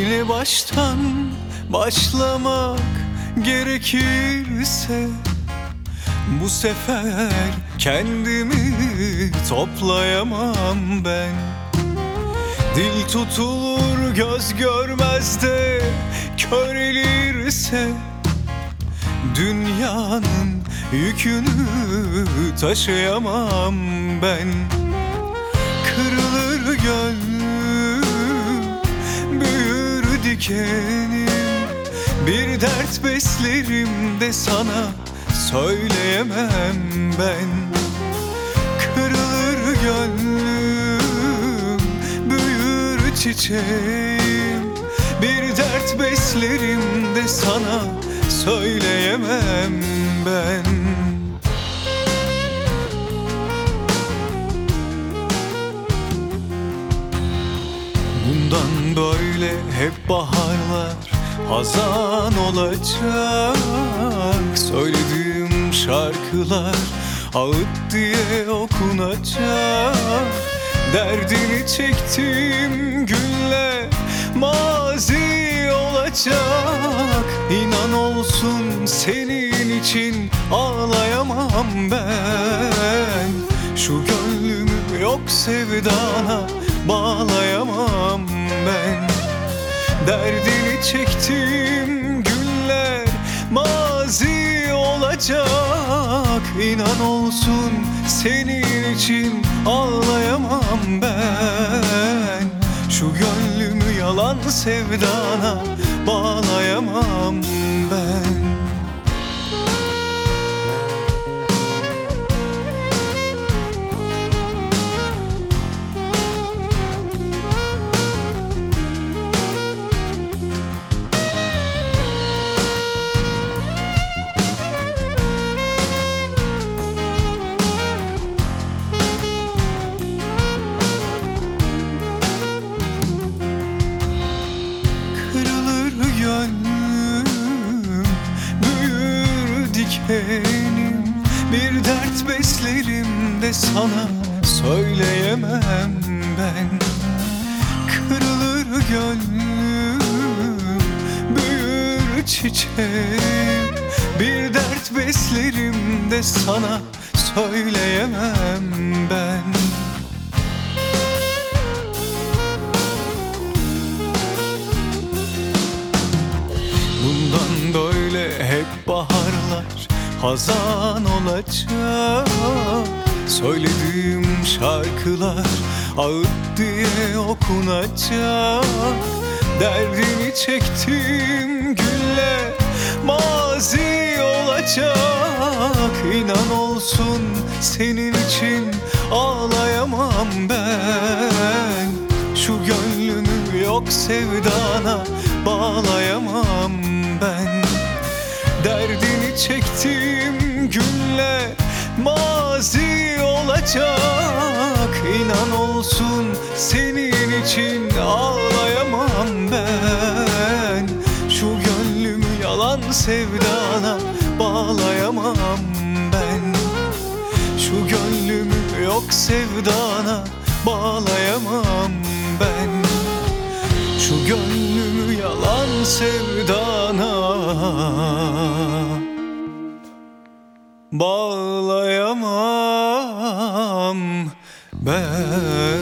Yine baştan başlamak gerekirse bu sefer kendimi toplayamam ben. Dil tutulur göz görmez de körelirse dünyanın yükünü taşıyamam ben. Kırılır gönlüm, büyür dikenim, bir dert beslerim de sana söyleyemem ben. Kırılır gönlüm, büyür çiçeğim, bir dert beslerim de sana söyleyemem ben. Bundan böyle hep baharlar hazan olacak. Söylediğim şarkılar ağıt diye okunacak. Derdini çektiğim günler mazi olacak. İnan olsun senin için ağlayamam ben. Şu gönlümü yok sevdana bağlayamam ben. Derdini çektiğim günler mazi olacak. İnan olsun senin için ağlayamam ben. Şu gönlümü yalan sevdana bağlayamam ben. Gönlüm büyür dikenim, bir dert beslerim de sana söyleyemem ben. Kırılır gönlüm, büyür çiçeğim, bir dert beslerim de sana söyleyemem ben. Bundan böyle hep baharlar hazan olacak. Söylediğim şarkılar ağıt diye okunacak. Derdini çektiğim günler mazi olacak. İnan olsun senin için ağlayamam ben. Şu gönlümü yok sevdana bağlayamam ben. Derdini çektiğim günler mazi olacak. İnan olsun senin için ağlayamam ben. Şu gönlümü yalan sevdana bağlayamam ben. Şu gönlümü yok sevdana bağlayamam ben. Şu gönlümü yalan sevdana bağlayamam ben.